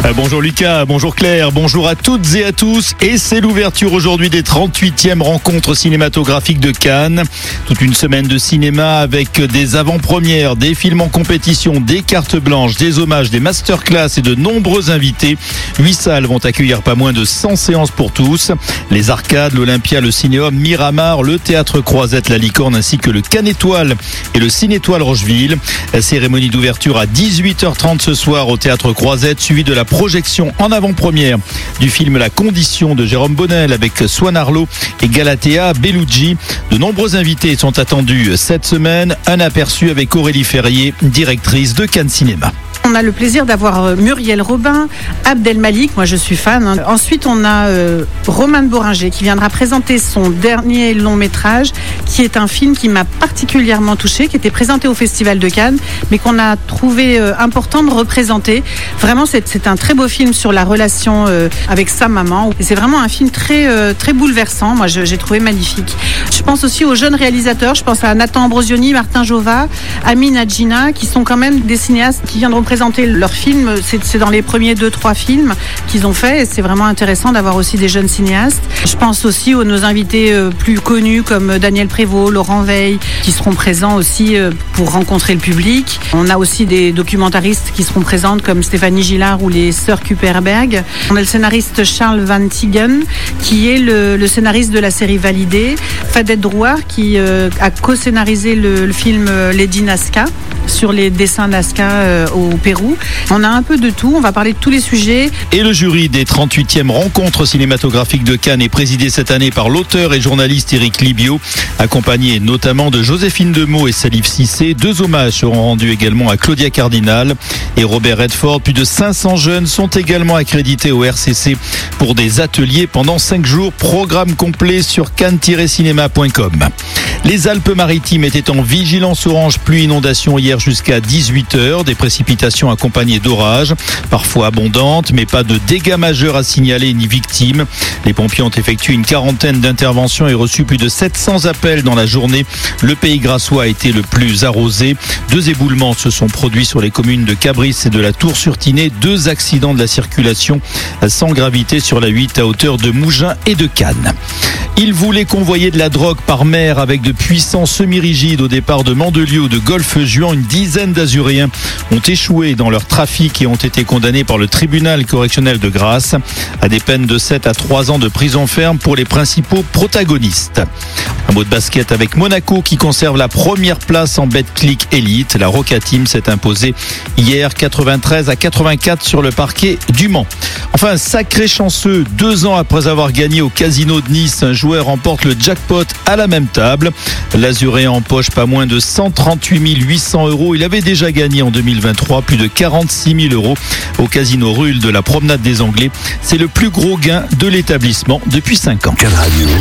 Bonjour Lucas, bonjour Claire, bonjour à toutes et à tous. Et c'est l'ouverture aujourd'hui des 38e rencontres cinématographiques de Cannes. Toute une semaine de cinéma avec des avant-premières, des films en compétition, des cartes blanches, des hommages, des masterclass et de nombreux invités. 8 salles vont accueillir pas moins de 100 séances pour tous. Les Arcades, l'Olympia, le Cinéum, Miramar, le Théâtre Croisette, la Licorne ainsi que le Cannes Étoile et le Ciné-Étoile Rocheville. La cérémonie d'ouverture à 18h30 ce soir au Théâtre Croisette, suivie de la projection en avant-première du film La Condition de Jérôme Bonnel avec Swan Arlo et Galatea Bellucci. De nombreux invités sont attendus cette semaine. Un aperçu avec Aurélie Ferrier, directrice de Cannes Cinéma. On a le plaisir d'avoir Muriel Robin, Abdelmalik, moi je suis fan. Ensuite on a Romane Boringer qui viendra présenter son dernier long métrage, qui est un film qui m'a particulièrement touchée, qui était présenté au Festival de Cannes, mais qu'on a trouvé important de représenter. Vraiment c'est un très beau film sur la relation avec sa maman. Et c'est vraiment un film très bouleversant, moi j'ai trouvé magnifique. Je pense aussi aux jeunes réalisateurs, je pense à Nathan Ambrosioni, Martin Jova, Amin Adjina, qui sont quand même des cinéastes qui viennent représenter leur film. C'est dans les premiers 2-3 films qu'ils ont fait et c'est vraiment intéressant d'avoir aussi des jeunes cinéastes. Je pense aussi aux nos invités plus connus comme Daniel Prévost, Laurent Veil, qui seront présents aussi pour rencontrer le public. On a aussi des documentaristes qui seront présentes comme Stéphanie Gillard ou les sœurs Kuperberg. On a le scénariste Charles Van Tigen qui est le scénariste de la série Validé. Fadette Drouard qui a co-scénarisé le film Lady Nazca sur les dessins Nazca au Pérou. On a un peu de tout, on va parler de tous les sujets. Et le jury des 38e rencontres cinématographiques de Cannes est présidé cette année par l'auteur et journaliste Éric Libio, accompagné notamment de Joséphine Demeaux et Salif Cissé. 2 hommages seront rendus également à Claudia Cardinal et Robert Redford. Plus de 500 jeunes sont également accrédités au RCC pour des ateliers pendant 5 jours. Programme complet sur cannes-cinéma.com. Les Alpes-Maritimes étaient en vigilance orange pluie-inondation hier jusqu'à 18h. Des précipitations accompagnées d'orages, parfois abondantes, mais pas de dégâts majeurs à signaler ni victimes. Les pompiers ont effectué une quarantaine d'interventions et reçu plus de 700 appels dans la journée. Le Pays Grassois a été le plus arrosé. 2 éboulements se sont produits sur les communes de Cabris et de la Tour-sur-Tinée. 2 accidents de la circulation sans gravité sur la 8 à hauteur de Mougins et de Cannes. Ils voulaient convoyer de la drogue par mer avec de puissants semi-rigides au départ de Mandelieu ou de Golfe-Juan. Une dizaine d'Azuréens ont échoué dans leur trafic et ont été condamnés par le tribunal correctionnel de Grasse à des peines de 7 à 3 ans de prison ferme pour les principaux protagonistes. Un mot de basket avec Monaco qui conserve la première place en Betclic Elite. La Roca Team s'est imposée hier 93 à 84 sur le parquet du Mans. Enfin, sacré chanceux, 2 ans après avoir gagné au Casino de Nice, un joueur remporte le jackpot à la même table. L'Azuréen empoche pas moins de 138 800 €. Il avait déjà gagné en 2023 plus de 46 000 € au Casino Ruhl de la Promenade des Anglais. C'est le plus gros gain de l'établissement depuis 5 ans. Cannes Radio.